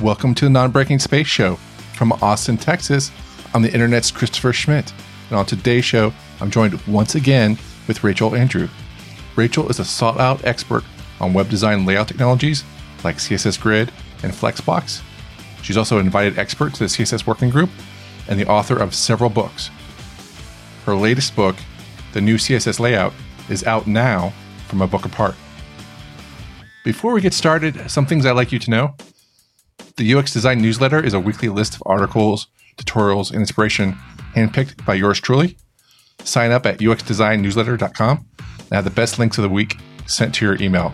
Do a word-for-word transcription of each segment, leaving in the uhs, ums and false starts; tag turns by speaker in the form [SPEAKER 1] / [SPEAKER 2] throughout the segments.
[SPEAKER 1] Welcome to the Non-Breaking Space Show from Austin, Texas. I'm the Internet's Christopher Schmidt, and on today's show, I'm joined once again with Rachel Andrew. Rachel is a sought-out expert on web design layout technologies like C S S Grid and Flexbox. She's also an invited expert to the C S S Working Group and the author of several books. Her latest book, The New C S S Layout, is out now from A Book Apart. Before we get started, some things I'd like you to know. The U X Design Newsletter is a weekly list of articles, tutorials, and inspiration handpicked by yours truly. Sign up at U X design newsletter dot com and have the best links of the week sent to your email.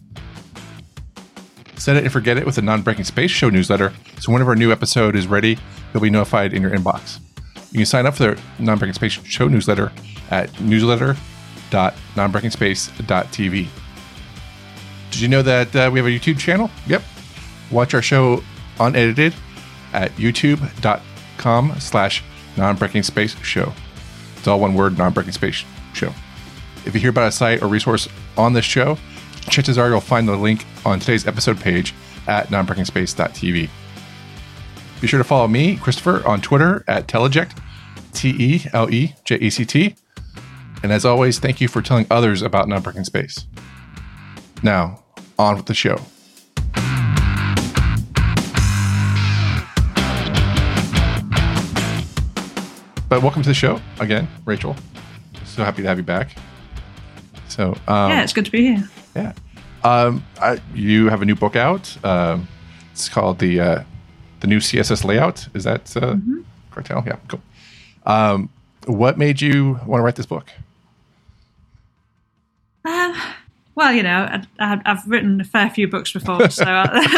[SPEAKER 1] Set it and forget it with the Non-Breaking Space Show newsletter, so whenever a new episode is ready, you'll be notified in your inbox. You can sign up for the Non-Breaking Space Show newsletter at newsletter dot non breaking space dot t v. Did you know that uh, we have a YouTube channel? Yep. Watch our show unedited at youtube.com slash non-breaking space show. It's all one word, non-breaking space show. If you hear about a site or resource on this show, chances are you'll find the link on today's episode page at non breaking space dot t v. Be sure to follow me, Christopher, on Twitter at Teleject, T E L E J E C T. And as always, thank you for telling others about Non-Breaking Space. Now, on with the show. But welcome to the show again, Rachel. So happy to have you back. So um,
[SPEAKER 2] yeah, it's good to be here.
[SPEAKER 1] Yeah, um, I, you have a new book out. Um, it's called the uh, the new C S S Layout. Is that uh, mm-hmm. correct? Yeah, cool. Um, what made you want to write this book?
[SPEAKER 2] Um, well, you know, I, I've written a fair few books before, so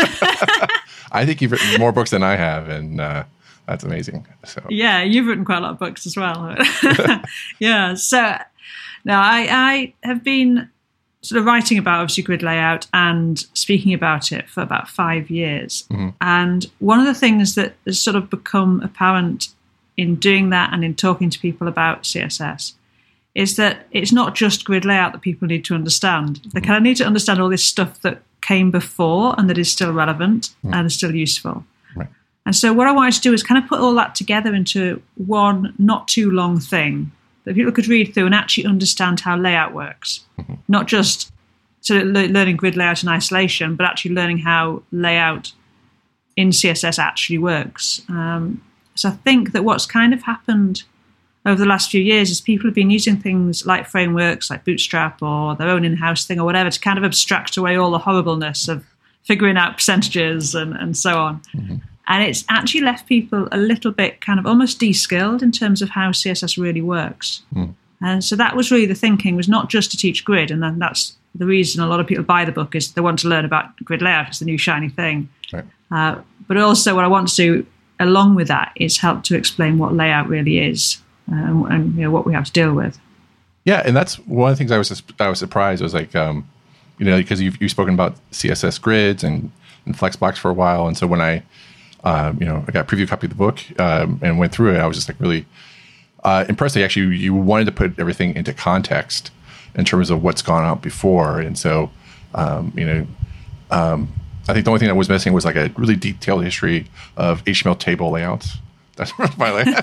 [SPEAKER 1] I think you've written more books than I have, and. Uh, That's amazing. So
[SPEAKER 2] yeah, you've written quite a lot of books as well. yeah. So now I, I have been sort of writing about obviously grid layout and speaking about it for about five years. Mm-hmm. And one of the things that has sort of become apparent in doing that and in talking to people about C S S is that it's not just grid layout that people need to understand. They kind of need to understand all this stuff that came before and that is still relevant mm-hmm. and is still useful. And so what I wanted to do is kind of put all that together into one not too long thing that people could read through and actually understand how layout works. Mm-hmm. Not just sort of le- learning grid layout in isolation, but actually learning how layout in C S S actually works. Um, so I think that what's kind of happened over the last few years is people have been using things like frameworks like Bootstrap or their own in-house thing or whatever to kind of abstract away all the horribleness of figuring out percentages and, and so on. Mm-hmm. And it's actually left people a little bit kind of almost de-skilled in terms of how C S S really works. Mm. And so that was really the thinking, was not just to teach grid. And then that's the reason a lot of people buy the book is they want to learn about grid layout. It's the new shiny thing. Right. Uh, but also what I want to do along with that is help to explain what layout really is uh, and, and you know, what we have to deal with.
[SPEAKER 1] Yeah, and that's one of the things I was I was surprised. I was like, um, you know, because you've, you've spoken about C S S grids and, and Flexbox for a while. And so when I Um, you know, I got a preview copy of the book um, and went through it. I was just like really uh, impressed that actually you wanted to put everything into context in terms of what's gone out before. And so, um, you know, um, I think the only thing that was missing was like a really detailed history of H T M L table layouts. That's my layout.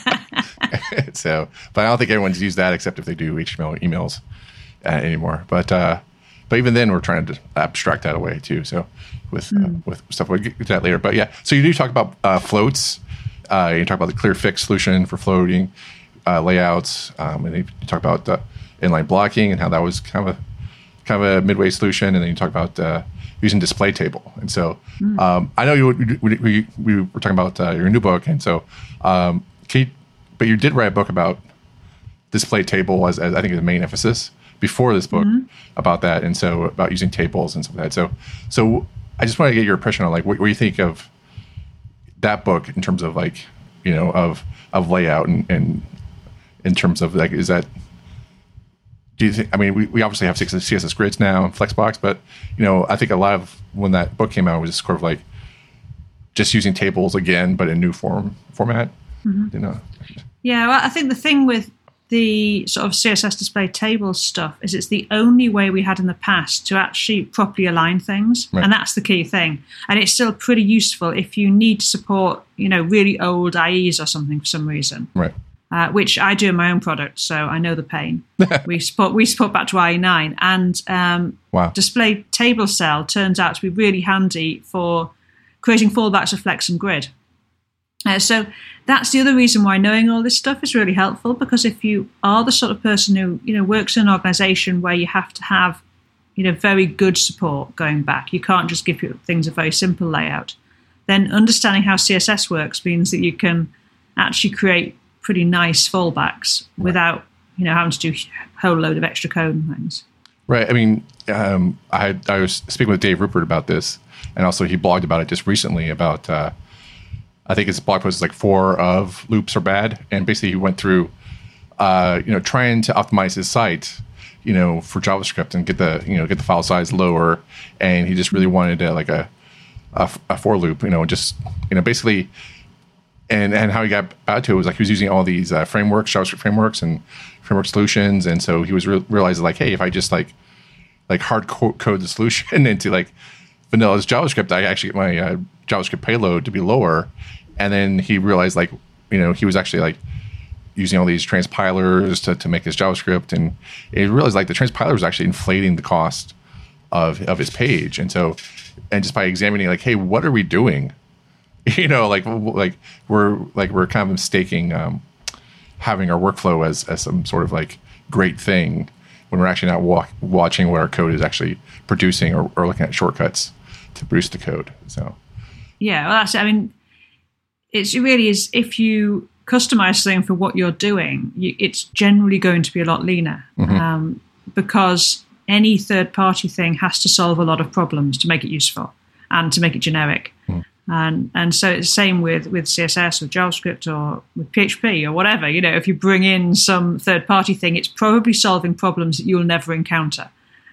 [SPEAKER 1] So, but I don't think everyone's used that except if they do H T M L emails uh, anymore. But uh, but even then, we're trying to abstract that away too. So. With mm. uh, with stuff we'll get to that later, but yeah. So you do talk about uh, floats. Uh, you talk about the clear fix solution for floating uh, layouts, um, and you talk about uh, inline blocking and how that was kind of a kind of a midway solution. And then you talk about uh, using display table. And so mm. um, I know you we, we, we were talking about uh, your new book, and so um, can you, but you did write a book about display table as, as I think the main emphasis before this book mm-hmm. about that, and so about using tables and stuff like that. So so. I just want to get your impression on like what, what you think of that book in terms of like, you know, of of layout and, and in terms of like, is that, do you think, I mean, we, we obviously have C S S grids now and Flexbox, but, you know, I think a lot of when that book came out was sort of like just using tables again, but in new form format, mm-hmm. you know.
[SPEAKER 2] Yeah, well, I think the thing with the sort of C S S display table stuff is it's the only way we had in the past to actually properly align things. Right. And that's the key thing. And it's still pretty useful if you need to support, you know, really old I Es or something for some reason.
[SPEAKER 1] Right.
[SPEAKER 2] Uh, which I do in my own product, so I know the pain. we support we support back to I E nine. And um,
[SPEAKER 1] wow.
[SPEAKER 2] display table cell turns out to be really handy for creating fallbacks of Flex and Grid. Uh, so that's the other reason why knowing all this stuff is really helpful, because if you are the sort of person who, you know, works in an organization where you have to have, you know, very good support going back, you can't just give things a very simple layout, then understanding how C S S works means that you can actually create pretty nice fallbacks right. without, you know, having to do a whole load of extra code and things.
[SPEAKER 1] Right. I mean, um, I, I was speaking with Dave Rupert about this, and also he blogged about it just recently about, uh, I think his blog post is like four of loops are bad. And basically he went through, uh, you know, trying to optimize his site, you know, for JavaScript and get the, you know, get the file size lower. And he just really wanted a, like a, a, a for loop, you know, just, you know, basically, and, and how he got back to it was like he was using all these uh, frameworks, JavaScript frameworks and framework solutions. And so he was re- realizing like, hey, if I just like, like hard co- code the solution into like vanilla JavaScript, I actually get my uh, JavaScript payload to be lower. And then he realized, like, you know, he was actually like using all these transpilers to, to make this JavaScript, and he realized like the transpiler was actually inflating the cost of of his page. And so, and just by examining, like, hey, what are we doing? You know, like like we're like we're kind of mistaking um, having our workflow as as some sort of like great thing when we're actually not walk, watching what our code is actually producing, or, or looking at shortcuts to produce the code. So,
[SPEAKER 2] yeah, well, that's I mean. It's, it really is, if you customize something for what you're doing, you, it's generally going to be a lot leaner mm-hmm. um, because any third-party thing has to solve a lot of problems to make it useful and to make it generic. Mm. And and so it's the same with, with C S S or JavaScript or with P H P or whatever. You know, if you bring in some third-party thing, it's probably solving problems that you'll never encounter.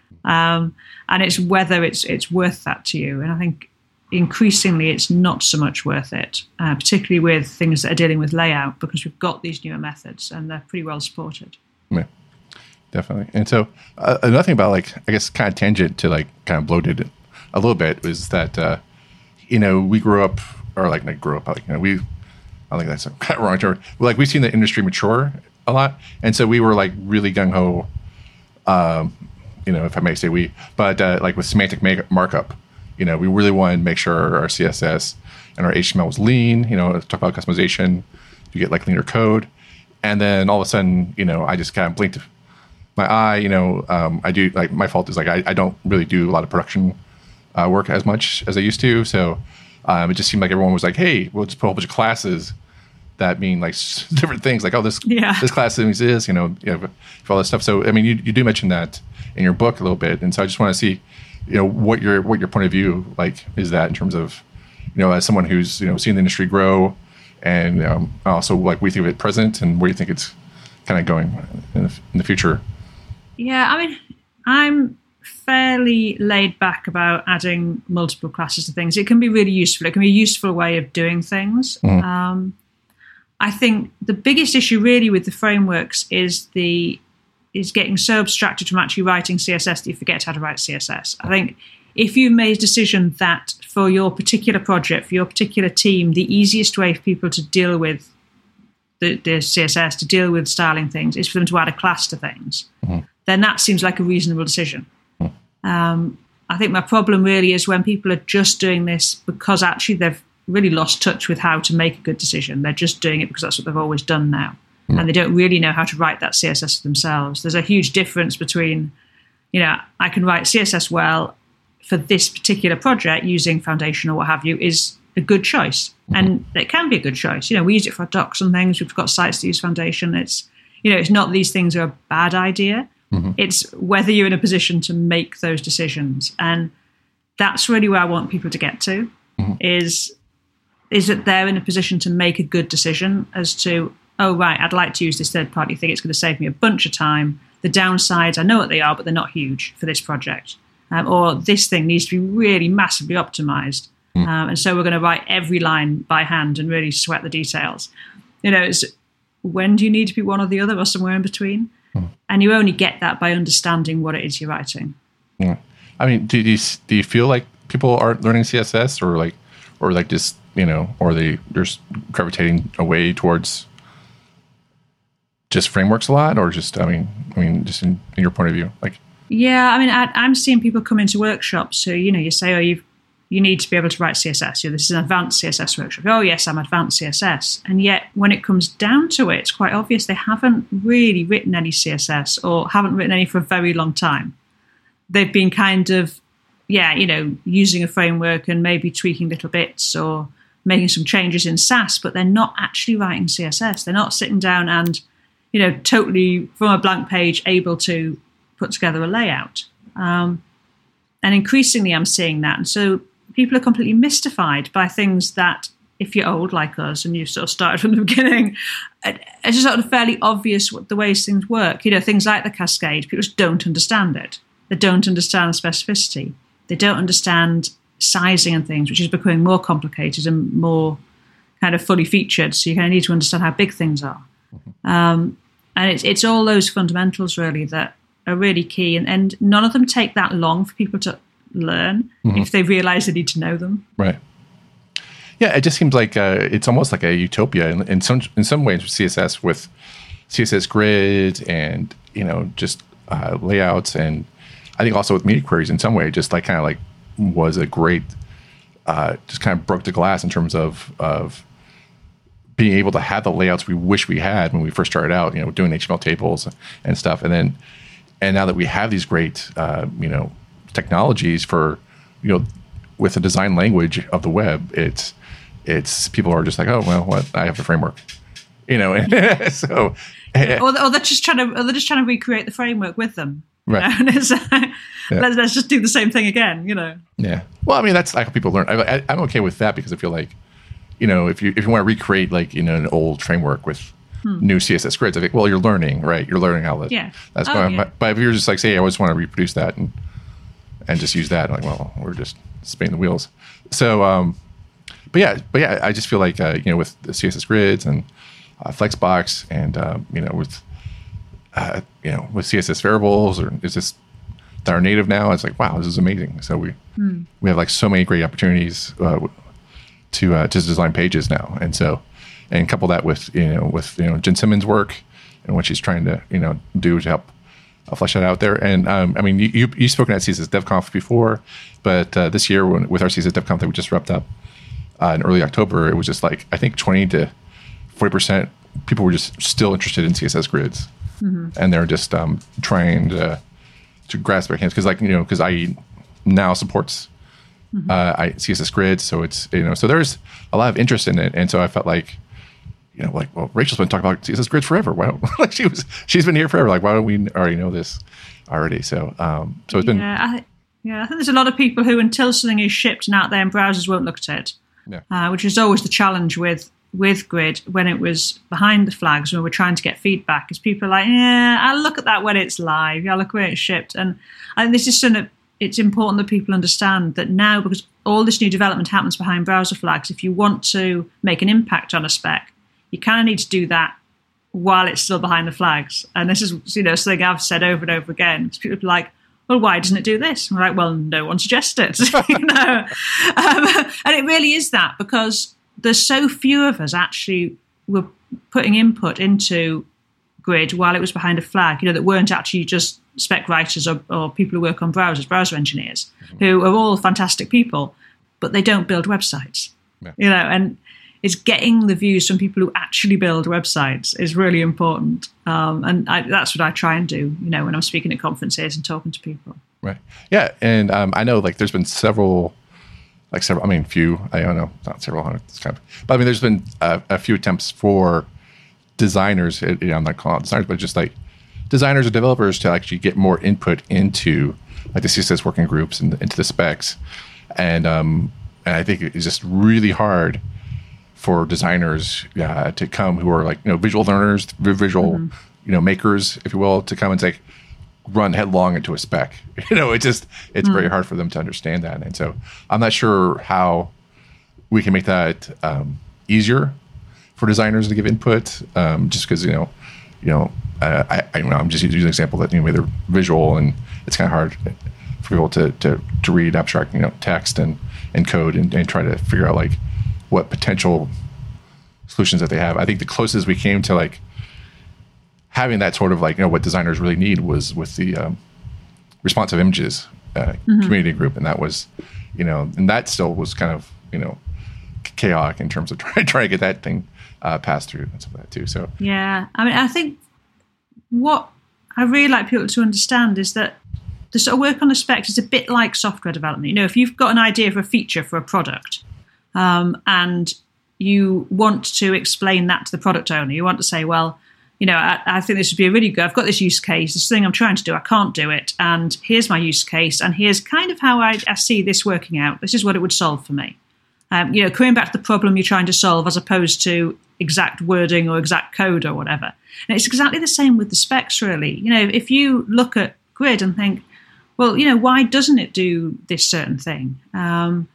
[SPEAKER 2] Um, and it's whether it's it's worth that to you. And I think increasingly it's not so much worth it, uh, particularly with things that are dealing with layout, because we've got these newer methods and they're pretty well supported.
[SPEAKER 1] Yeah, definitely. And so uh, another thing about, like, I guess kind of tangent to like kind of bloated a little bit was that, uh, you know, we grew up, or like not grew up, like, you know, we, I think that's a kind of wrong term. Like we've seen the industry mature a lot. And so we were like really gung-ho, um, you know, if I may say we, but uh, like with semantic make- markup, you know, we really wanted to make sure our C S S and our H T M L was lean, you know, talk about customization, you get like leaner code. And then all of a sudden, you know, I just kind of blinked my eye, you know, um, I do, like, my fault is like, I, I don't really do a lot of production uh, work as much as I used to. So um, it just seemed like everyone was like, hey, we'll just put a whole bunch of classes that mean like different things, like, oh, this
[SPEAKER 2] yeah.
[SPEAKER 1] this class means this, you know, you know, for all this stuff. So, I mean, you, you do mention that in your book a little bit. And so I just want to see, you know, what your what your point of view like is that in terms of, you know, as someone who's, you know, seen the industry grow, and um, also like we think of it present, and where you think it's kind of going in the, in the future. Yeah,
[SPEAKER 2] I mean, I'm fairly laid back about adding multiple classes to things. It can be really useful. It can be a useful way of doing things. Mm-hmm. Um, I think the biggest issue really with the frameworks is the is getting so abstracted from actually writing C S S that you forget how to write C S S. I think if you made a decision that for your particular project, for your particular team, the easiest way for people to deal with the, the C S S, to deal with styling things, is for them to add a class to things, mm-hmm. then that seems like a reasonable decision. Mm-hmm. Um, I think my problem really is when people are just doing this because actually they've really lost touch with how to make a good decision. They're just doing it because that's what they've always done now. Mm. And they don't really know how to write that C S S themselves. There's a huge difference between, you know, I can write C S S well for this particular project using Foundation or what have you is a good choice. Mm. And it can be a good choice. You know, we use it for docs and things. We've got sites to use Foundation. It's, you know, it's not these things are a bad idea. Mm-hmm. It's whether you're in a position to make those decisions. And that's really where I want people to get to, mm-hmm. is, is that they're in a position to make a good decision as to, oh, right, I'd like to use this third-party thing. It's going to save me a bunch of time. The downsides, I know what they are, but they're not huge for this project. Um, or this thing needs to be really massively optimized. Mm. Um, and so we're going to write every line by hand and really sweat the details. You know, it's, when do you need to be one or the other or somewhere in between? Hmm. And you only get that by understanding what it is you're writing.
[SPEAKER 1] Yeah. I mean, do you do you feel like people aren't learning C S S, or like, or like just you know, or they they're just gravitating away towards just frameworks a lot, or just I mean, I mean, just in, in your point of view, like.
[SPEAKER 2] Yeah, I mean, I, I'm seeing people come into workshops. So you know, you say, oh, you you need to be able to write C S S. You know, this is an advanced C S S workshop. Oh, yes, I'm advanced C S S. And yet, when it comes down to it, it's quite obvious they haven't really written any C S S, or haven't written any for a very long time. They've been kind of, yeah, you know, using a framework and maybe tweaking little bits or making some changes in Sass, but they're not actually writing C S S. They're not sitting down and, you know, totally from a blank page able to put together a layout. Um, and increasingly I'm seeing that. And so people are completely mystified by things that, if you're old like us and you've sort of started from the beginning, it's just sort of fairly obvious what the ways things work. You know, things like the cascade, people just don't understand it. They don't understand specificity. They don't understand sizing and things, which is becoming more complicated and more kind of fully featured. So you kind of need to understand how big things are. Mm-hmm. Um, and it's it's all those fundamentals really that are really key. And, and none of them take that long for people to learn mm-hmm. if they realize they need to know them.
[SPEAKER 1] Right. Yeah, it just seems like uh, it's almost like a utopia in, in some in some ways with C S S, with C S S grids and, you know, just uh, layouts, and I think also with media queries in some way, just like kind of like was a great, uh, just kind of broke the glass in terms of of being able to have the layouts we wish we had when we first started out, you know, doing H T M L tables and stuff. And then, and now that we have these great, uh, you know, technologies for, you know, with the design language of the web, it's, it's people are just like, oh, well, what? I have the framework, you know, and so.
[SPEAKER 2] Or, or they're just trying to, or they're just trying to recreate the framework with them.
[SPEAKER 1] Right.
[SPEAKER 2] You know? It's like, yeah. let's, let's just do the same thing again, you know.
[SPEAKER 1] Yeah. Well, I mean, that's like how people learn. I, I, I'm okay with that because I feel like, you know, if you if you want to recreate like, you know, an old framework with hmm. new C S S grids, I think, well, you're learning, right? You're learning how that,
[SPEAKER 2] yeah.
[SPEAKER 1] that's
[SPEAKER 2] oh,
[SPEAKER 1] going.
[SPEAKER 2] Yeah.
[SPEAKER 1] But, but if you're just like, say, I always want to reproduce that and and just use that, like, well, we're just spinning the wheels. So, um, but yeah, but yeah, I just feel like, uh, you know, with the C S S grids and uh, Flexbox and, uh, you know, with, uh, you know, with C S S variables, or is this that are native now? It's like, wow, this is amazing. So we hmm. we have like so many great opportunities uh, to uh, to design pages now, and so and couple that with you know with you know Jen Simmons' work and what she's trying to you know do to help uh, flesh that out there. And um, I mean, you you you've spoken at C S S DevConf before, but uh, this year when, with our C S S DevConf that we just wrapped up uh, in early October, it was just like I think twenty to forty percent people were just still interested in C S S grids, mm-hmm. and they're just um, trying to to grasp their hands because like you know because I E now supports. Mm-hmm. Uh, I, C S S grids, so it's you know, so there's a lot of interest in it, and so I felt like, you know, like well, Rachel's been talking about C S S grids forever. Why don't like she was she's been here forever. Like why don't we already know this already? So um, so it's been
[SPEAKER 2] yeah, I, yeah. I think there's a lot of people who, until something is shipped and out there in browsers, won't look at it. Yeah. Uh, which is always the challenge with with Grid when it was behind the flags when we're trying to get feedback. Is people are like, yeah, I'll look at that when it's live. I'll look when it's shipped, and I think this is something that it's important that people understand that now, because all this new development happens behind browser flags, if you want to make an impact on a spec, you kind of need to do that while it's still behind the flags. And this is, you know, something I've said over and over again. Because people are like, well, why doesn't it do this? And we're like, well, no one suggested it. you know? um, and it really is that, because there's so few of us actually were putting input into Grid while it was behind a flag, you know, that weren't actually just spec writers or, or people who work on browsers, browser engineers, mm-hmm. who are all fantastic people, but they don't build websites, yeah. you know, and it's getting the views from people who actually build websites is really important. Um, and I, that's what I try and do, you know, when I'm speaking at conferences and talking to people.
[SPEAKER 1] Right. Yeah. And um, I know like there's been several, like several, I mean, few, I don't know, not several hundred, it's kind of, but I mean, there's been a, a few attempts for designers, you know, I'm not calling it designers, but just like designers or developers to actually get more input into like the C S S working groups and into the specs. And um, and I think it's just really hard for designers uh, to come who are like, you know, visual learners, visual, mm-hmm. you know, makers, if you will, to come and say, run headlong into a spec. You know, it just, it's mm-hmm. very hard for them to understand that. And so I'm not sure how we can make that um, easier for designers to give input, um, just because you know, you know, uh, I, I you know I'm just using an example that you know they're visual and it's kind of hard for people to to to read abstract you know text and and code and, and try to figure out like what potential solutions that they have. I think the closest we came to like having that sort of like you know what designers really need was with the um, responsive images uh, mm-hmm. community group, and that was you know and that still was kind of you know chaotic in terms of trying trying to get that thing uh, passed through and stuff like that too. So
[SPEAKER 2] yeah, I mean, I think what I really like people to understand is that the sort of work on the specs is a bit like software development. You know, if you've got an idea for a feature for a product, um, and you want to explain that to the product owner, you want to say, well, you know, I, I think this would be a really good. I've got this use case, this thing I'm trying to do, I can't do it, and here's my use case, and here's kind of how I, I see this working out. This is what it would solve for me. Um, you know, coming back to the problem you're trying to solve as opposed to exact wording or exact code or whatever. And it's exactly the same with the specs, really. You know, if you look at Grid and think, well, you know, why doesn't it do this certain thing? Um,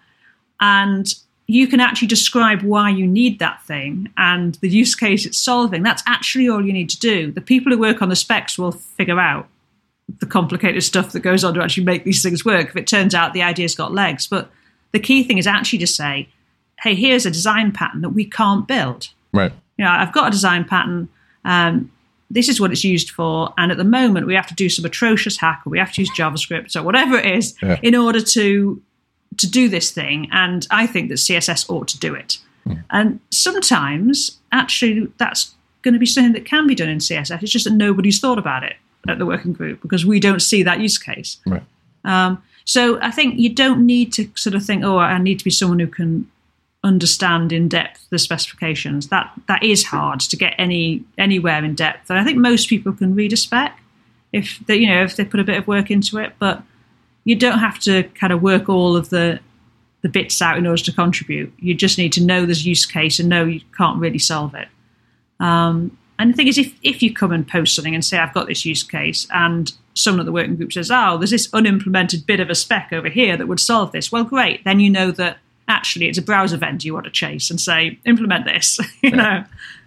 [SPEAKER 2] and you can actually describe why you need that thing and the use case it's solving. That's actually all you need to do. The people who work on the specs will figure out the complicated stuff that goes on to actually make these things work if it turns out the idea's got legs. But the key thing is actually to say, hey, here's a design pattern that we can't build.
[SPEAKER 1] Right.
[SPEAKER 2] You know, I've got a design pattern. Um, this is what it's used for. And at the moment, we have to do some atrocious hack, or we have to use JavaScript or whatever it is yeah. in order to to do this thing. And I think that C S S ought to do it. Mm. And sometimes, actually, that's going to be something that can be done in C S S. It's just that nobody's thought about it at the working group because we don't see that use case.
[SPEAKER 1] Right.
[SPEAKER 2] Um, so I think you don't need to sort of think, oh, I need to be someone who can understand in depth the specifications. That that is hard to get any anywhere in depth. And I think most people can read a spec if they, you know, if they put a bit of work into it. But you don't have to kind of work all of the the bits out in order to contribute. You just need to know there's use case and know you can't really solve it. Um, and the thing is, if if you come and post something and say, I've got this use case, and someone at the working group says, oh, there's this unimplemented bit of a spec over here that would solve this. Well, great. Then you know that actually it's a browser vendor you want to chase and say, implement this, you yeah. know.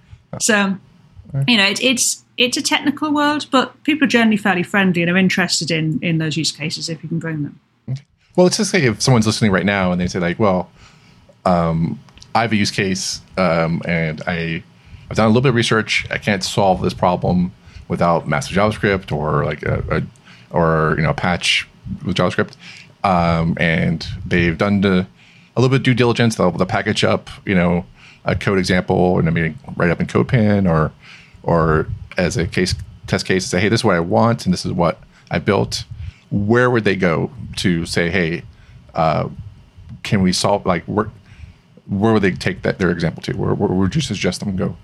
[SPEAKER 2] So, you know, it, it's it's a technical world, but people are generally fairly friendly and are interested in, in those use cases if you can bring them.
[SPEAKER 1] Okay. Well, let's just say if someone's listening right now and they say like, well, um, I have a use case um, and I, I've done a little bit of research. I can't solve this problem without massive JavaScript or like a, a or, you know, a patch with JavaScript. Um, and they've done the a little bit of due diligence. They'll, they'll package up, you know, a code example and I mean, write up in CodePen or, or as a case test case, say, hey, this is what I want and this is what I built. Where would they go to say, hey, uh, can we solve? Like, where, where would they take that their example to? Where, where would you suggest them go?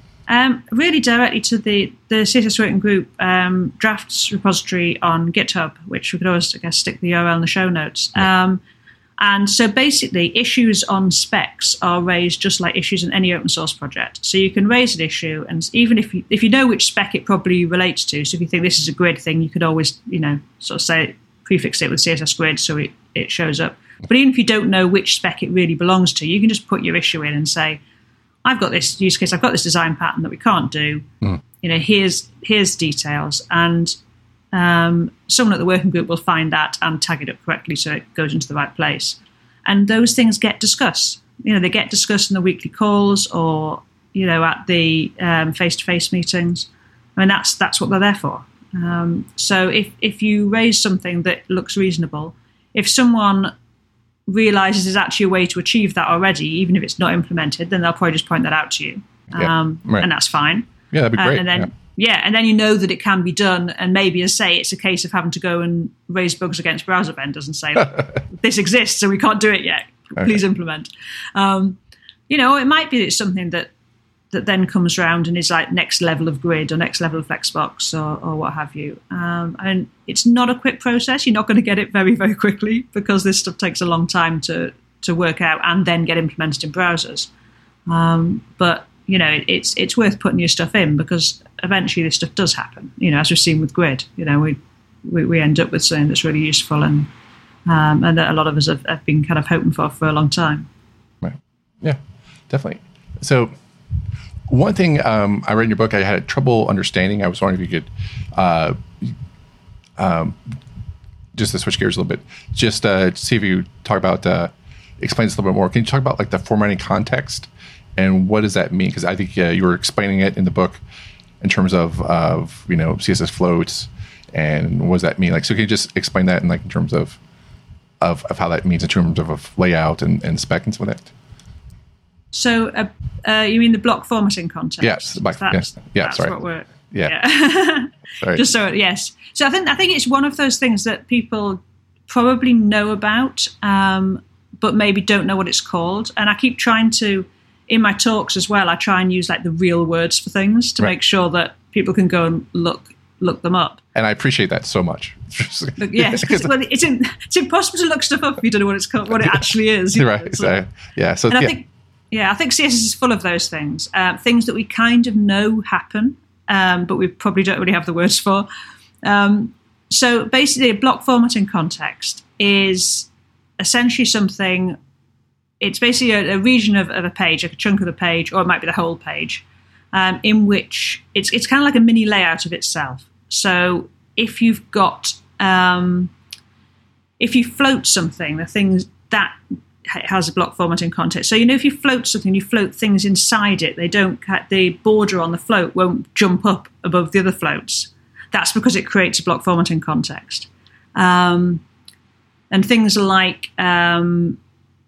[SPEAKER 2] Um, really directly to the, the C S S working group um, drafts repository on GitHub, which we could always, I guess, stick the U R L in the show notes. Yeah. Um, and so basically, issues on specs are raised just like issues in any open source project. So you can raise an issue, and even if you, if you know which spec it probably relates to, so if you think this is a grid thing, you could always, you know, sort of say, prefix it with C S S grid so it, it shows up. But even if you don't know which spec it really belongs to, you can just put your issue in and say, I've got this use case, I've got this design pattern that we can't do. Mm. You know, here's here's details. And um, someone at the working group will find that and tag it up correctly so it goes into the right place. And those things get discussed. You know, they get discussed in the weekly calls or, you know, at the um, face-to-face meetings. I mean, that's that's what they're there for. Um, so if, if you raise something that looks reasonable, if someone realizes there's actually a way to achieve that already, even if it's not implemented, then they'll probably just point that out to you.
[SPEAKER 1] Yeah,
[SPEAKER 2] um,
[SPEAKER 1] right.
[SPEAKER 2] And that's fine.
[SPEAKER 1] Yeah, that'd be great.
[SPEAKER 2] Uh, and then, yeah. yeah, and then you know that it can be done. And maybe, as say, it's a case of having to go and raise bugs against browser vendors and say, this exists, so we can't do it yet. Please okay. implement. Um, you know, it might be that it's something that that then comes around and is like next level of Grid or next level of Flexbox or, or what have you. Um, and it's not a quick process. You're not going to get it very, very quickly because this stuff takes a long time to, to work out and then get implemented in browsers. Um, but, you know, it, it's it's worth putting your stuff in because eventually this stuff does happen. You know, as we've seen with Grid, you know, we we, we end up with something that's really useful and um, and that a lot of us have, have been kind of hoping for for a long time.
[SPEAKER 1] Right. Yeah, definitely. So one thing um, I read in your book, I had trouble understanding. I was wondering if you could, uh, um, just to switch gears a little bit, just uh, see if you talk about, uh, explain this a little bit more. Can you talk about like the formatting context and what does that mean? Because I think uh, you were explaining it in the book in terms of, of you know, C S S floats and what does that mean? Like, so can you just explain that in like in terms of of, of how that means in terms of, of layout and, and spec and some of that?
[SPEAKER 2] So uh, uh, you mean the block formatting context?
[SPEAKER 1] Yes, the block,
[SPEAKER 2] that's,
[SPEAKER 1] yes. Yeah,
[SPEAKER 2] that's
[SPEAKER 1] sorry.
[SPEAKER 2] what we're.
[SPEAKER 1] Yeah.
[SPEAKER 2] yeah.
[SPEAKER 1] Sorry.
[SPEAKER 2] Just so yes. So I think I think it's one of those things that people probably know about, um, but maybe don't know what it's called. And I keep trying to, in my talks as well, I try and use like the real words for things to right. make sure that people can go and look look them up.
[SPEAKER 1] And I appreciate that so much.
[SPEAKER 2] But yes, well, it's in, it's impossible to look stuff up if you don't know what it's called, what it actually is.
[SPEAKER 1] Right.
[SPEAKER 2] Know,
[SPEAKER 1] so, yeah. So
[SPEAKER 2] and
[SPEAKER 1] yeah.
[SPEAKER 2] I think yeah, I think C S S is full of those things, uh, things that we kind of know happen, um, but we probably don't really have the words for. Um, so basically, a block formatting context is essentially something. It's basically a, a region of, of a page, like a chunk of the page, or it might be the whole page, um, in which it's it's kind of like a mini layout of itself. So if you've got, um, if you float something, the things that has a block formatting context. So, you know, if you float something, you float things inside it, they don't, the border on the float won't jump up above the other floats. That's because it creates a block formatting context. Um, and things like, um,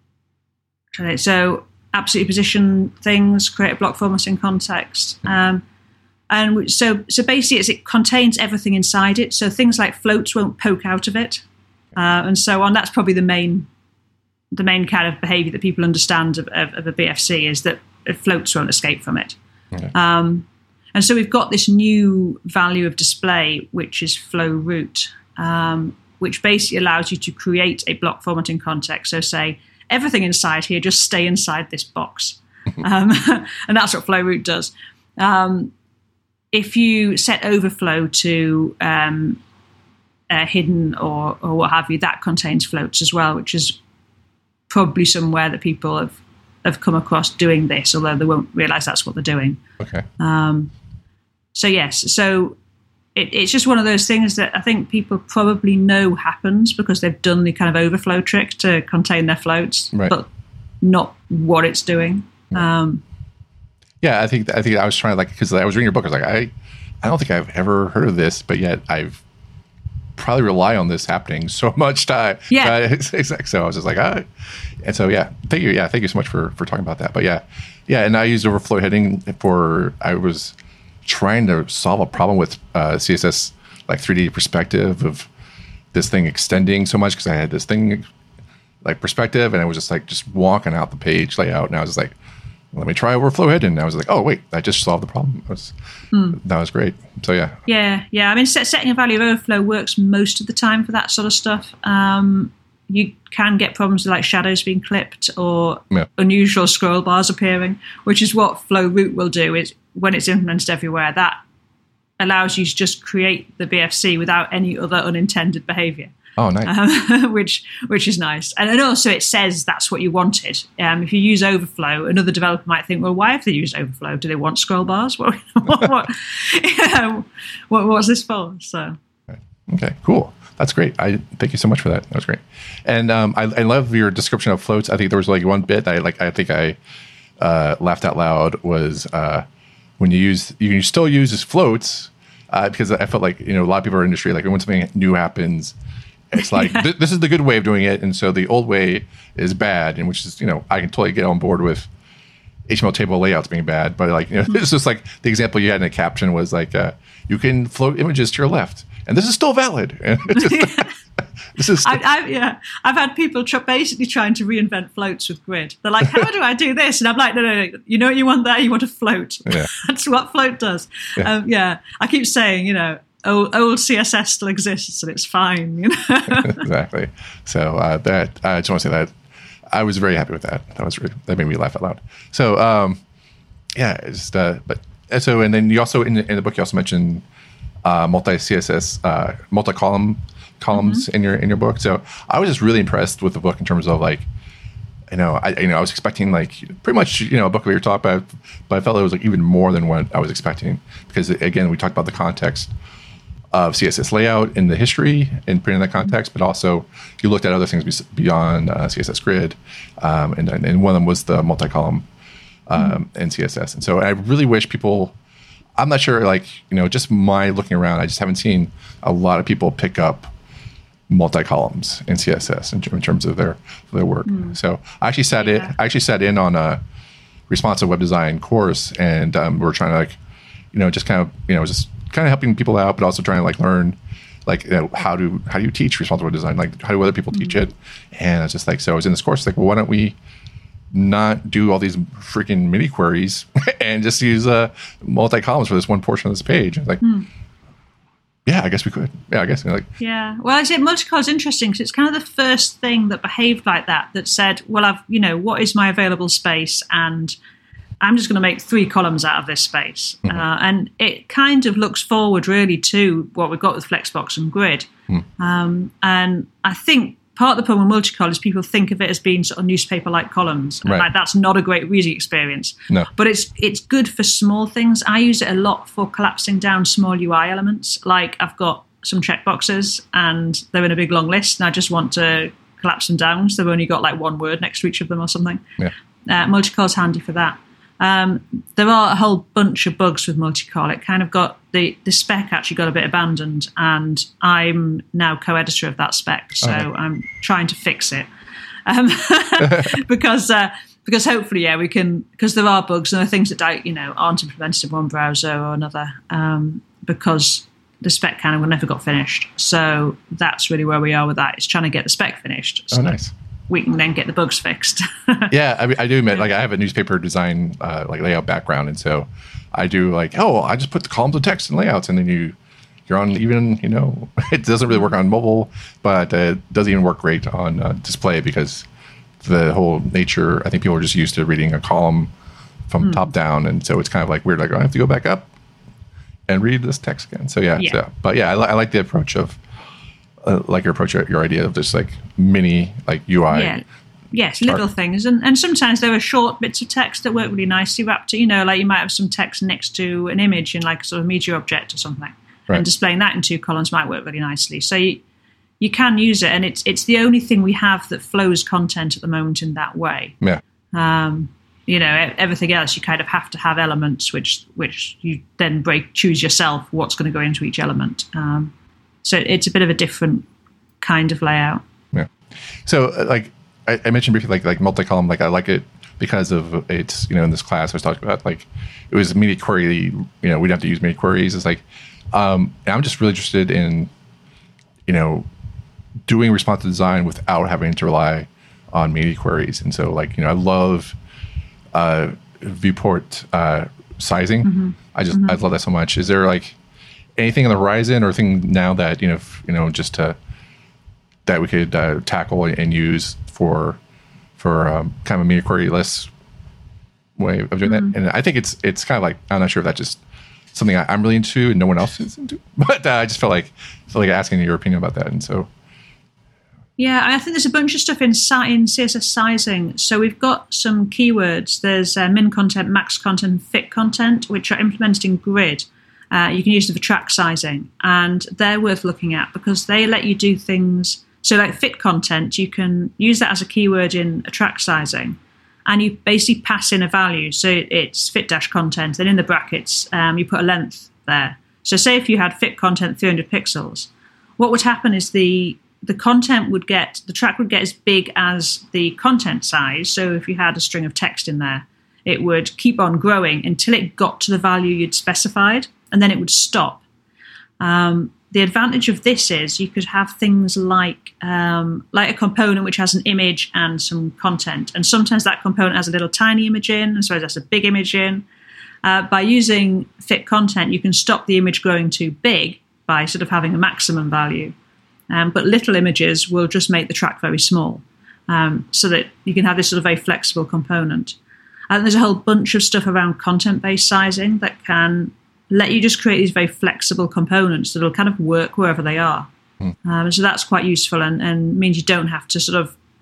[SPEAKER 2] so absolutely position things create a block formatting context. Um, and so, so basically it's, it contains everything inside it. So things like floats won't poke out of it, uh, and so on. That's probably the main, the main kind of behavior that people understand of, of, of a B F C is that floats won't escape from it.
[SPEAKER 1] Okay.
[SPEAKER 2] Um, and so we've got this new value of display, which is flow root, um, which basically allows you to create a block formatting context. So say everything inside here, just stay inside this box. um, and that's what flow root does. Um, if you set overflow to um, uh, hidden or, or what have you, that contains floats as well, which is probably somewhere that people have, have come across doing this, although they won't realize that's what they're doing.
[SPEAKER 1] Okay.
[SPEAKER 2] Um, so yes, so it, it's just one of those things that I think people probably know happens because they've done the kind of overflow trick to contain their floats,
[SPEAKER 1] right.
[SPEAKER 2] but not what it's doing.
[SPEAKER 1] Right.
[SPEAKER 2] Um,
[SPEAKER 1] yeah, I think I think I was trying to like because I was reading your book. I was like, I, I don't think I've ever heard of this, but yet I've probably rely on this happening so much time.
[SPEAKER 2] Yeah.
[SPEAKER 1] Uh, so I was just like, ah. And so, yeah, thank you. Yeah. Thank you so much for, for talking about that. But yeah, yeah. And I used overflow heading for, I was trying to solve a problem with uh, C S S, like three D perspective of this thing extending so much because I had this thing like perspective and I was just like, just walking out the page layout. And I was just like, let me try overflow heading. And I was like, oh, wait, I just solved the problem. It was, mm. That was great. So, yeah.
[SPEAKER 2] Yeah. Yeah. I mean, set, setting a value of overflow works most of the time for that sort of stuff. Um, you can get problems with like shadows being clipped or
[SPEAKER 1] yeah.
[SPEAKER 2] unusual scroll bars appearing, which is what flow root will do. Is when it's implemented everywhere, that allows you to just create the B F C without any other unintended behavior.
[SPEAKER 1] Oh, nice.
[SPEAKER 2] Um, which which is nice. And, and also it says that's what you wanted. Um, if you use overflow, another developer might think, well, why have they used overflow? Do they want scroll bars? What, what, what, yeah, what what's this for? So
[SPEAKER 1] okay, cool. That's great. I thank you so much for that. That was great. And um, I, I love your description of floats. I think there was like one bit that I like. I think I uh, laughed out loud was uh, when you use you can still use as floats uh, because I felt like you know a lot of people in our industry like when something new happens. It's like, th- this is the good way of doing it. And so the old way is bad. And which is, you know, I can totally get on board with H T M L table layouts being bad. But like, you know, it's just like the example you had in a caption was like, uh, you can float images to your left. And this is still valid. And just, this is still-
[SPEAKER 2] I, I, yeah, I've had people tr- basically trying to reinvent floats with grid. They're like, how do I do this? And I'm like, no, no, no. You know what you want there? You want a float.
[SPEAKER 1] Yeah.
[SPEAKER 2] That's what float does.
[SPEAKER 1] Yeah.
[SPEAKER 2] Um, yeah. I keep saying, you know, Old, old C S S still exists and it's fine, you know.
[SPEAKER 1] Exactly. So uh, that I just want to say that I was very happy with that. That was really, that made me laugh out loud. So um, yeah, it's just, uh, but so and then you also in the, in the book you also mentioned uh, multi C S S uh, multi column columns mm-hmm. in your in your book. So I was just really impressed with the book in terms of like I know, I you know, I was expecting like pretty much you know a book we were talking about, but I felt it was like even more than what I was expecting because again we talked about the context of C S S layout in the history and putting in that context, but also you looked at other things beyond uh, C S S Grid, um, and and one of them was the multi-column um, mm-hmm. in C S S. And so I really wish people. I'm not sure, like you know, just my looking around, I just haven't seen a lot of people pick up multi-columns in C S S in, in terms of their their work. Mm. So I actually sat yeah. in I actually sat in on a responsive web design course, and um, we we're trying to like, you know, just kind of you know just kind of helping people out, but also trying to like learn like you know, how do how do you teach responsive web design? Like how do other people mm. teach it? And it's just like so I was in this course like, well, why don't we not do all these freaking mini queries and just use uh, multi columns for this one portion of this page? I was like. Mm. Yeah, I guess we could. Yeah, I guess. Like,
[SPEAKER 2] yeah. Well, I say multi-column is interesting because it's kind of the first thing that behaved like that, that said, well, I've, you know, what is my available space? And I'm just going to make three columns out of this space. Mm-hmm. Uh, and it kind of looks forward really to what we've got with Flexbox and Grid. Mm-hmm. Um, and I think part of the problem with multi-column is people think of it as being sort of newspaper-like columns. And
[SPEAKER 1] right.
[SPEAKER 2] like, that's not a great reading experience.
[SPEAKER 1] No.
[SPEAKER 2] But it's it's good for small things. I use it a lot for collapsing down small U I elements. Like I've got some checkboxes and they're in a big long list and I just want to collapse them down. So they've only got like one word next to each of them or something.
[SPEAKER 1] Yeah.
[SPEAKER 2] Uh, multi-col is handy for that. Um, there are a whole bunch of bugs with multi-col. It kind of got the, the spec actually got a bit abandoned, and I'm now co-editor of that spec, so okay. I'm trying to fix it um, because uh, because hopefully, yeah, we can, because there are bugs and there are things that you know aren't implemented in one browser or another um, because the spec kind of never got finished. So that's really where we are with that. It's trying to get the spec finished. So.
[SPEAKER 1] Oh, nice.
[SPEAKER 2] We can then get the bugs fixed.
[SPEAKER 1] yeah, I, I do admit, like I have a newspaper design uh, like layout background, and so I do like, oh, I just put the columns of text and layouts, and then you you're on even you know it doesn't really work on mobile, but uh, it doesn't even work great on uh, display because the whole nature. I think people are just used to reading a column from mm. top down, and so it's kind of like weird. Like oh, I have to go back up and read this text again. So yeah, yeah. So, but yeah, I, li- I like the approach of. Uh, like your approach, your, your idea of just like mini like U I.
[SPEAKER 2] Yeah. Yes, chart. Little things. And and sometimes there are short bits of text that work really nicely wrapped to, you know, like you might have some text next to an image in like a sort of media object or something. Right. And displaying that in two columns might work really nicely. So you, you can use it, and it's it's the only thing we have that flows content at the moment in that way.
[SPEAKER 1] Yeah.
[SPEAKER 2] Um, you know, everything else you kind of have to have elements which which you then break, choose yourself what's going to go into each element. Um, So it's a bit of a different kind of layout.
[SPEAKER 1] Yeah. So uh, like I, I mentioned briefly, like like multi-column, like I like it because of it's, you know, in this class I was talking about, like it was media query, you know, we'd have to use media queries. It's like, um, and I'm just really interested in, you know, doing responsive design without having to rely on media queries. And so like, you know, I love uh, viewport uh, sizing. Mm-hmm. I just, mm-hmm. I love that so much. Is there like, anything on the horizon or thing now that you know f- you know just to, that we could uh, tackle and use for for um, kind of a media query-less way of doing mm-hmm. that? And I think it's it's kind of like I'm not sure if that's just something I, I'm really into and no one else is into, but uh, I just felt like felt like asking your opinion about that. And so
[SPEAKER 2] yeah, I think there's a bunch of stuff in in C S S sizing. So we've got some keywords. There's uh, min content, max content, fit content, which are implemented in Grid. Uh, you can use them for track sizing, and they're worth looking at because they let you do things. So like fit content, you can use that as a keyword in a track sizing, and you basically pass in a value. So it's fit dash content, then in the brackets, um, you put a length there. So say if you had fit content three hundred pixels, what would happen is the the content would get, the track would get as big as the content size. So if you had a string of text in there, it would keep on growing until it got to the value you'd specified. And then it would stop. Um, the advantage of this is you could have things like um, like a component which has an image and some content. And sometimes that component has a little tiny image in, and so it has a big image in. Uh, by using fit content, you can stop the image growing too big by sort of having a maximum value. Um, but little images will just make the track very small, um, so that you can have this sort of very flexible component. And there's a whole bunch of stuff around content-based sizing that can let you just create these very flexible components that will kind of work wherever they are. Mm. Um, so that's quite useful and, and means you don't have to sort of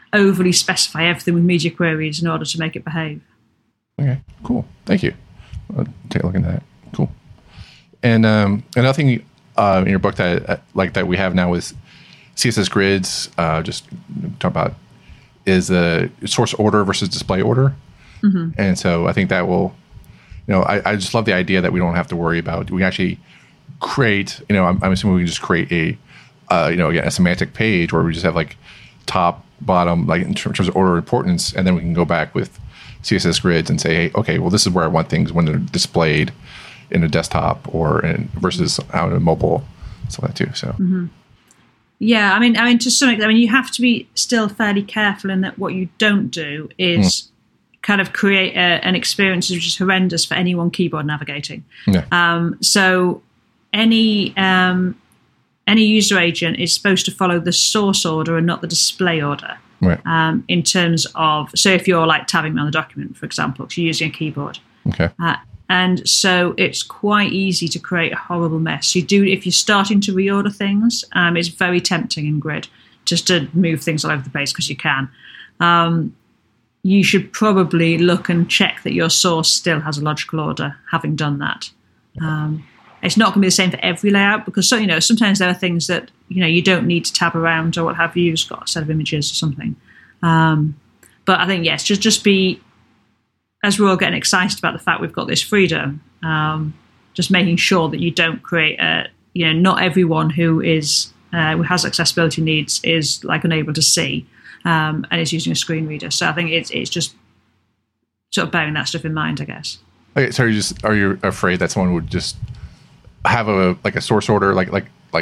[SPEAKER 2] overly specify everything with media queries in order to make it behave.
[SPEAKER 1] Okay, cool. Thank you. I'll take a look into that. Cool. And um, another thing uh, in your book that uh, like that we have now with C S S grids, uh, just talk about is the uh, source order versus display order. Mm-hmm. And so I think that will, you know, I, I just love the idea that we don't have to worry about. We actually create, you know, I'm, I'm assuming we can just create a, uh, you know, again, a semantic page where we just have like top, bottom, like in terms of order of importance, and then we can go back with C S S grids and say, hey, okay, well, this is where I want things when they're displayed in a desktop or in versus out of mobile, stuff like that too. So,
[SPEAKER 2] mm-hmm. yeah, I mean, I mean, to some extent, I mean, you have to be still fairly careful in that what you don't do is mm. kind of create a, an experience which is horrendous for anyone keyboard navigating.
[SPEAKER 1] Yeah.
[SPEAKER 2] Um, so any um, any user agent is supposed to follow the source order and not the display order.
[SPEAKER 1] Right.
[SPEAKER 2] Um, in terms of, so if you're like tabbing around the document, for example, because you're using a keyboard.
[SPEAKER 1] Okay.
[SPEAKER 2] Uh, and so it's quite easy to create a horrible mess. You do, if you're starting to reorder things, um, it's very tempting in Grid just to move things all over the place because you can. Um, you should probably look and check that your source still has a logical order, having done that. Um, it's not going to be the same for every layout because, so, you know, sometimes there are things that, you know, you don't need to tab around or what have you. You've just got a set of images or something. Um, but I think, yes, just, just be, as we're all getting excited about the fact we've got this freedom, um, just making sure that you don't create a, you know, not everyone who is, uh, who has accessibility needs is like unable to see um, and is using a screen reader. So I think it's, it's just sort of bearing that stuff in mind, I guess.
[SPEAKER 1] Okay, so are you just, are you afraid that someone would just have a, like a source order, like, like, like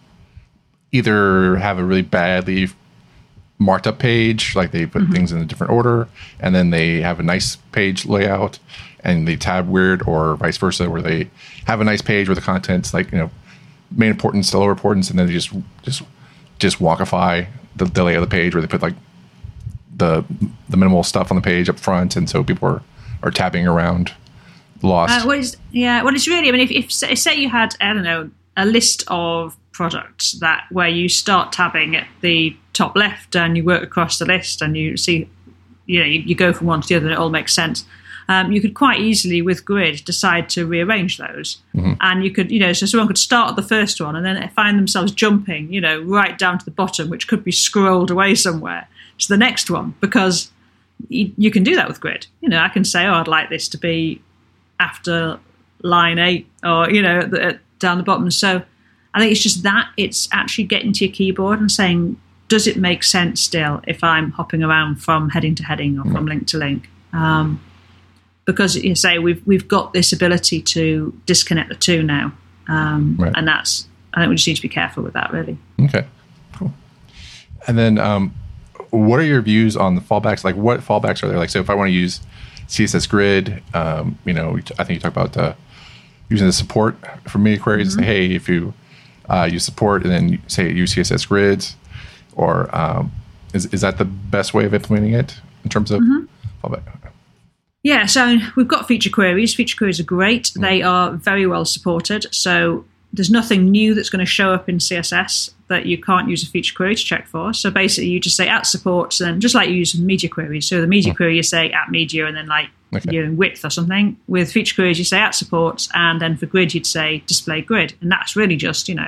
[SPEAKER 1] either have a really badly marked up page, like they put mm-hmm. things in a different order, and then they have a nice page layout and they tab weird, or vice versa, where they have a nice page where the content's like, you know, main importance to lower importance, and then they just just just walkify the, the layout of the page where they put like the the minimal stuff on the page up front, and so people are, are tabbing around lost.
[SPEAKER 2] Uh, what is, yeah, well, it's really, I mean, if, if say you had, I don't know, a list of products that where you start tabbing at the top left and you work across the list and you see, you know, you, you go from one to the other and it all makes sense. Um, you could quite easily with Grid decide to rearrange those. Mm-hmm. And you could, you know, so someone could start at the first one and then find themselves jumping, you know, right down to the bottom, which could be scrolled away somewhere to the next one, because you, you can do that with Grid. You know, I can say, oh, I'd like this to be after line eight or, you know, the, down the bottom. So I think it's just that it's actually getting to your keyboard and saying, does it make sense still if I'm hopping around from heading to heading or from mm-hmm. link to link? Um, because you say we've we've got this ability to disconnect the two now, um, right. and that's I think we just need to be careful with that, really.
[SPEAKER 1] Okay, cool. And then, um, what are your views on the fallbacks? Like, what fallbacks are there? Like, so if I want to use C S S Grid, um, you know, I think you talk about uh, using the support for media queries. Mm-hmm. Say, hey, if you uh, use support and then you say use C S S grids, or um, is is that the best way of implementing it in terms of mm-hmm. fallback?
[SPEAKER 2] Yeah, so we've got feature queries. Feature queries are great. Mm-hmm. They are very well supported. So there's nothing new that's going to show up in C S S that you can't use a feature query to check for. So basically you just say at support, and just like you use media queries. So the media mm-hmm. query you say at media and then like okay. you're in width or something. With feature queries you say at support, and then for grid you'd say display grid. And that's really just, you know,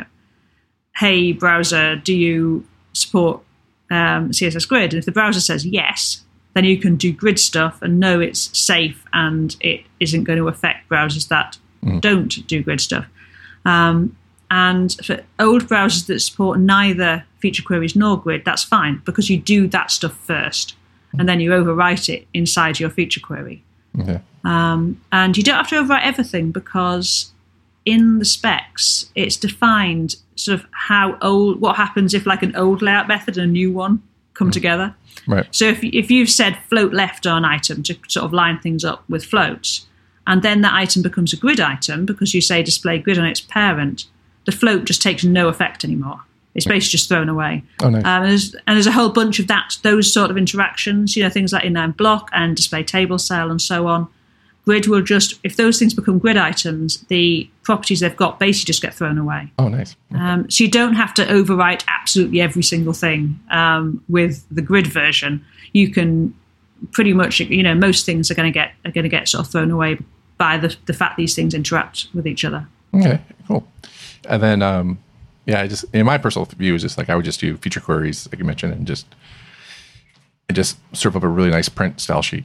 [SPEAKER 2] hey browser, do you support um, C S S Grid? And if the browser says yes, then you can do grid stuff and know it's safe and it isn't going to affect browsers that mm. don't do grid stuff. Um, and for old browsers that support neither feature queries nor grid, that's fine, because you do that stuff first and then you overwrite it inside your feature query.
[SPEAKER 1] Okay.
[SPEAKER 2] Um, and you don't have to overwrite everything, because in the specs it's defined sort of how old, what happens if like an old layout method and a new one come mm. together.
[SPEAKER 1] Right.
[SPEAKER 2] So if if you've said float left on an item to sort of line things up with floats, and then that item becomes a grid item because you say display grid on its parent, the float just takes no effect anymore. It's basically just thrown away.
[SPEAKER 1] Oh, nice.
[SPEAKER 2] Um, and, there's, and there's a whole bunch of that, those sort of interactions, you know, things like inline block and display table cell and so on. Grid will just, if those things become grid items, the properties they've got basically just get thrown away.
[SPEAKER 1] Oh, nice. Okay.
[SPEAKER 2] Um, so you don't have to overwrite absolutely every single thing um, with the grid version. You can pretty much, you know, most things are going to get are going to get sort of thrown away by the the fact these things interact with each other.
[SPEAKER 1] Okay, cool. And then, um, yeah, I just in my personal view is just like I would just do feature queries, like you mentioned, and just and just serve up a really nice print style sheet.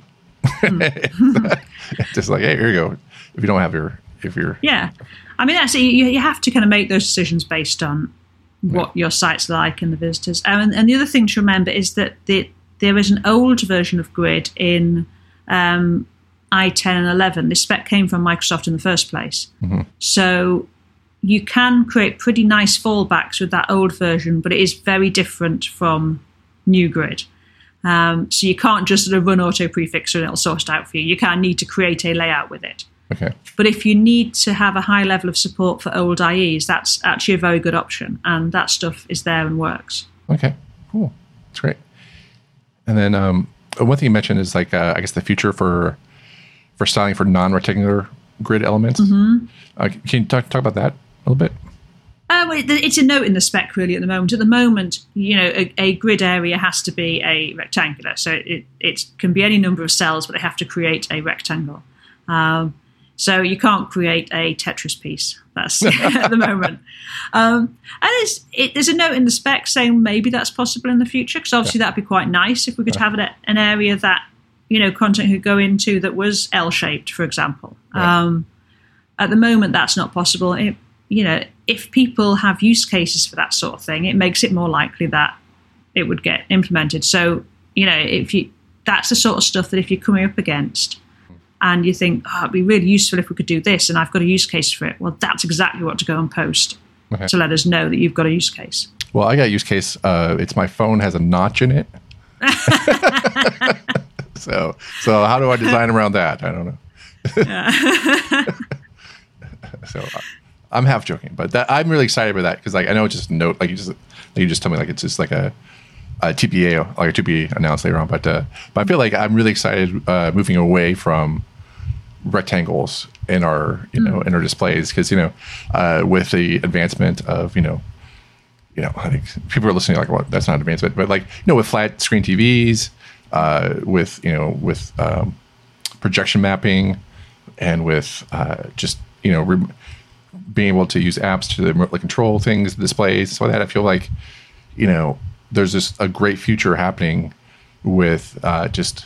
[SPEAKER 1] Mm. Just like, hey, here you go. If you don't have your, if you're
[SPEAKER 2] yeah, I mean that's you. You have to kind of make those decisions based on what yeah. your site's like and the visitors. Um, and, and the other thing to remember is that the, there is an old version of Grid in um, i ten and eleven. This spec came from Microsoft in the first place, mm-hmm. so you can create pretty nice fallbacks with that old version, but it is very different from new Grid. Um, so you can't just sort of run auto prefix and it'll sort it out for you. You kind of need to create a layout with it.
[SPEAKER 1] Okay.
[SPEAKER 2] But if you need to have a high level of support for old I Es, that's actually a very good option. And that stuff is there and works.
[SPEAKER 1] Okay, cool. That's great. And then um, one thing you mentioned is like, uh, I guess the future for for styling for non-rectangular grid elements. Mm-hmm. Uh, can you talk, talk about that a little bit?
[SPEAKER 2] Uh, well, it's a note in the spec, really, at the moment. At the moment, you know, a, a grid area has to be a rectangular. So it, it can be any number of cells, but they have to create a rectangle. Um, so you can't create a Tetris piece. That's at the moment. Um, and there's, it, there's a note in the spec saying maybe that's possible in the future, because obviously yeah. that'd be quite nice if we could yeah. have an, an area that, you know, content could go into that was L-shaped, for example. Yeah. Um, at the moment, that's not possible. It, you know, if people have use cases for that sort of thing, it makes it more likely that it would get implemented. So, you know, if you that's the sort of stuff that if you're coming up against and you think, oh, it'd be really useful if we could do this, and I've got a use case for it, well, that's exactly what to go and post okay. to let us know that you've got a use case.
[SPEAKER 1] Well, I got a use case. Uh, it's my phone has a notch in it. so, so how do I design around that? I don't know. so. Uh, I'm half joking, but that, I'm really excited about that because, like, I know it's just a note, like you just, like you just told me, like it's just like a, a T P A, like a to be announced later on. But, uh, but I feel like I'm really excited uh, moving away from rectangles in our, you know, mm. in our displays because you know, uh, with the advancement of you know, you know, I think people are listening like, well, that's not advancement, but like you know, with flat screen T Vs, uh, with you know, with um, projection mapping, and with uh, just you know. Re- being able to use apps to remotely control things, displays, stuff like that. I feel like, you know, there's just a great future happening with uh, just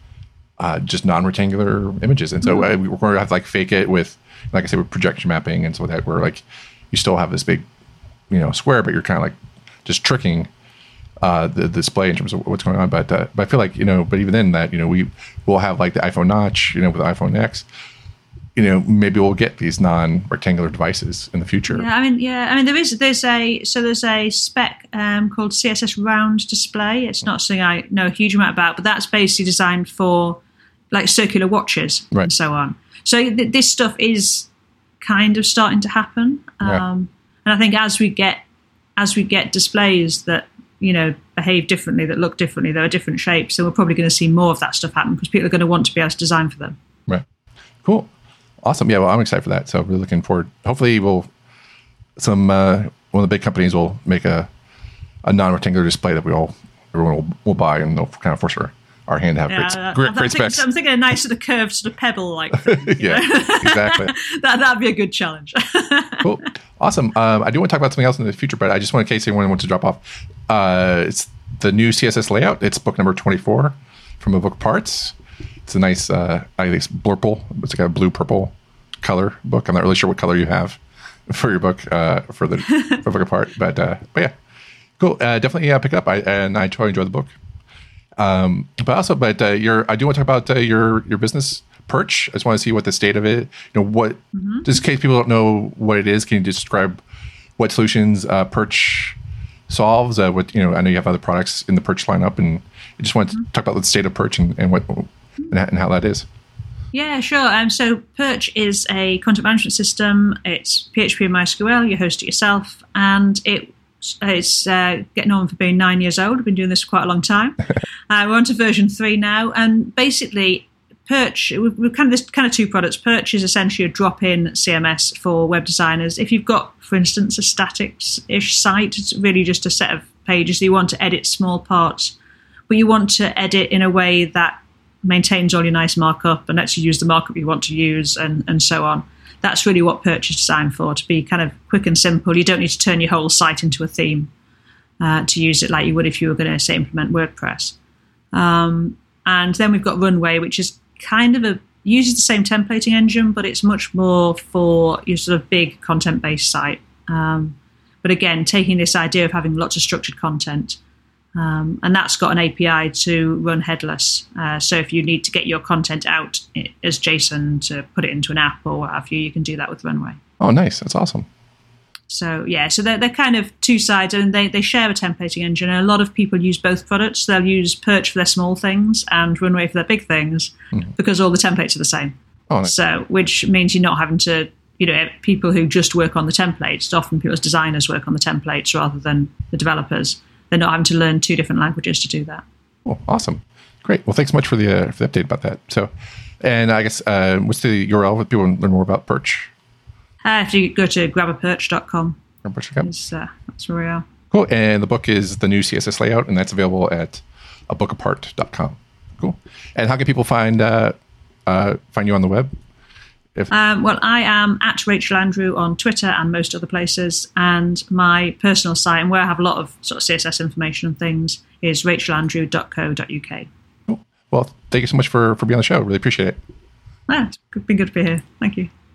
[SPEAKER 1] uh, just non-rectangular images. And so mm-hmm. uh, we're going to have to like fake it with, like I said, with projection mapping and so that where like you still have this big, you know, square, but you're kind of like just tricking uh, the, the display in terms of what's going on. But, uh, but I feel like, you know, but even then that, you know, we will have like the iPhone notch, you know, with the iPhone X. You know, maybe we'll get these non-rectangular devices in the future.
[SPEAKER 2] Yeah, I mean, yeah, I mean, there is there's a so there's a spec um, called C S S Round Display. It's not something I know a huge amount about, but that's basically designed for like circular watches right. and so on. So th- this stuff is kind of starting to happen, um, yeah. and I think as we get as we get displays that you know behave differently, that look differently, that are different shapes, then we're probably going to see more of that stuff happen because people are going to want to be able to design for them.
[SPEAKER 1] Right. Cool. Awesome. Yeah, well, I'm excited for that. So we're looking forward. Hopefully, we'll some uh, one of the big companies will make a, a non-rectangular display that we all everyone will, will buy, and they'll kind of force our, our hand to have yeah, great, uh, great, great
[SPEAKER 2] thinking,
[SPEAKER 1] specs.
[SPEAKER 2] I'm thinking a nice sort of curved sort of pebble like thing.
[SPEAKER 1] yeah, exactly.
[SPEAKER 2] that that'd be a good challenge.
[SPEAKER 1] Cool. Awesome. Um, I do want to talk about something else in the future, but I just want in case anyone wants to drop off. Uh, it's the new C S S layout. It's book number twenty-four from a book parts. It's a nice, uh, I think it's blurple. It's like a blue purple color book. I'm not really sure what color you have for your book uh, for the for book apart, but uh, but yeah, cool. Uh, definitely uh, pick it up. I and I totally enjoy the book. Um, but also, but uh, your I do want to talk about uh, your your business Perch. I just want to see what the state of it. You know what, mm-hmm. just in case people don't know what it is. Can you describe what solutions uh, Perch solves? Uh, what you know, I know you have other products in the Perch lineup, and I just want to mm-hmm. talk about the state of Perch and, and what. And how that is.
[SPEAKER 2] Yeah, sure. Um, so Perch is a content management system. It's P H P and MySQL. You host it yourself, and it it's uh, getting on for being nine years old. We've been doing this for quite a long time. uh, we're on to version three now, and basically Perch, we've, we've kind of this kind of two products. Perch is essentially a drop-in C M S for web designers. If you've got, for instance, a static-ish site, it's really just a set of pages that you want to edit small parts, but you want to edit in a way that maintains all your nice markup and lets you use the markup you want to use, and, and so on. That's really what Perch is designed for, to be kind of quick and simple. You don't need to turn your whole site into a theme uh, to use it like you would if you were going to, say, implement WordPress. Um, and then we've got Runway, which is kind of a uses the same templating engine, but it's much more for your sort of big content-based site. Um, but again, taking this idea of having lots of structured content, um, and that's got an A P I to run headless. Uh, so if you need to get your content out as JSON to put it into an app or what have you, you can do that with Runway.
[SPEAKER 1] Oh, nice. That's awesome.
[SPEAKER 2] So yeah, so they're, they're kind of two sides, and they, they share a templating engine, and a lot of people use both products. They'll use Perch for their small things and Runway for their big things, mm-hmm. because all the templates are the same. Oh, nice. So, which means you're not having to, you know, people who just work on the templates, often people as designers work on the templates rather than the developers. They're not having to learn two different languages to do that.
[SPEAKER 1] Oh, awesome. Great. Well, thanks so much for the, uh, for the update about that. So, and I guess, uh, what's the U R L if people want to learn more about Perch?
[SPEAKER 2] Uh, if you go to grab a perch dot com,
[SPEAKER 1] grab a perch dot com.
[SPEAKER 2] Uh, that's where we are.
[SPEAKER 1] Cool. And the book is The New C S S Layout, and that's available at a book apart dot com. Cool. And how can people find uh, uh, find you on the web? If- um,
[SPEAKER 2] well, I am at Rachel Andrew on Twitter and most other places. And my personal site, and where I have a lot of sort of C S S information and things, is rachel andrew dot co dot u k.
[SPEAKER 1] Cool. Well, thank you so much for, for being on the show. Really appreciate it.
[SPEAKER 2] Yeah, it's been good to be here. Thank you.